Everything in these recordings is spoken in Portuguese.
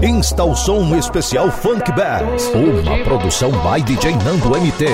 Insta o som especial Funk Bass. Uma produção by DJ Nando MT.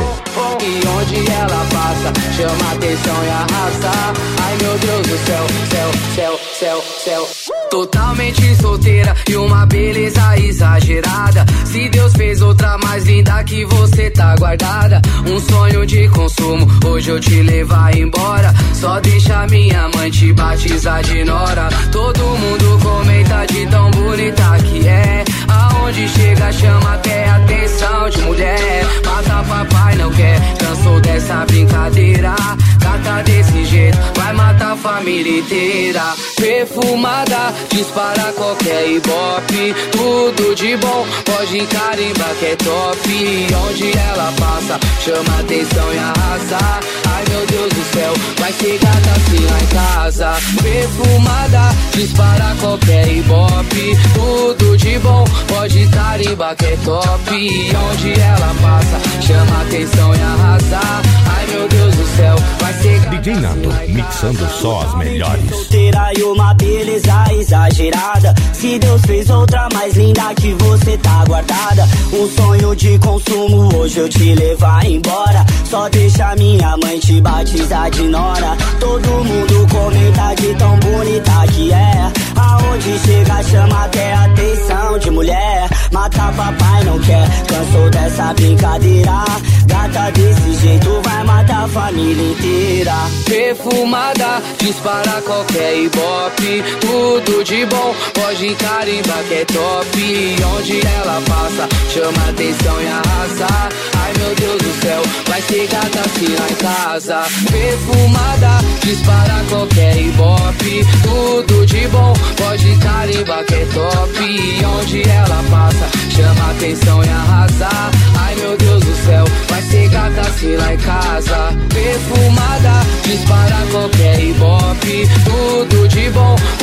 E onde ela passa, chama atenção e arrasta. Ai meu Deus do céu, céu, céu, céu, céu. Totalmente solteira e uma beleza exagerada. Se Deus fez outra mais linda que você tá guardada. Um sonho de consumo, hoje eu te levar embora. Só deixa minha mãe te batizar de nora. Todo mundo comenta de tão bonita que é. Aonde chega chama até atenção de mulher. Mata papai não quer, cansou dessa brincadeira. Gata desse jeito, vai matar a família inteira. Perfumada, dispara qualquer ibope. Tudo de bom, pode carimbar que é top. Onde ela passa, chama atenção e arrasa. Ai meu Deus do céu, vai ser gata assim lá em casa. Perfumada, dispara qualquer ibope. Tudo de bom, pode carimbar que é top. Onde ela passa, chama atenção e arrasa. Ai meu Deus do céu, vai ser gata DJ Nando, mixando só as melhores. Solteira e uma beleza exagerada. Se Deus fez outra mais linda que você tá guardada. Um sonho de consumo, hoje eu te levar embora. Só deixa minha mãe te batizar de nora. Todo mundo comenta de tão bonita que é. Aonde chega chama até atenção de mulher. Mata papai não quer, cansou dessa brincadeira. Gata desse jeito vai matar a família inteira. Perfumada, dispara qualquer ibope. Tudo de bom, pode carimbar que é top. Onde ela passa, chama atenção e arrasa. Ai meu Deus do céu, vai ser gata assim lá em casa. Perfumada, dispara qualquer ibope. Tudo de bom, pode carimbar que é top. Onde ela passa, chama atenção e arrasa. Ai meu Deus do céu, vai ser gata assim lá em casa. Perfumada, dispara qualquer ibope. Tudo de bom,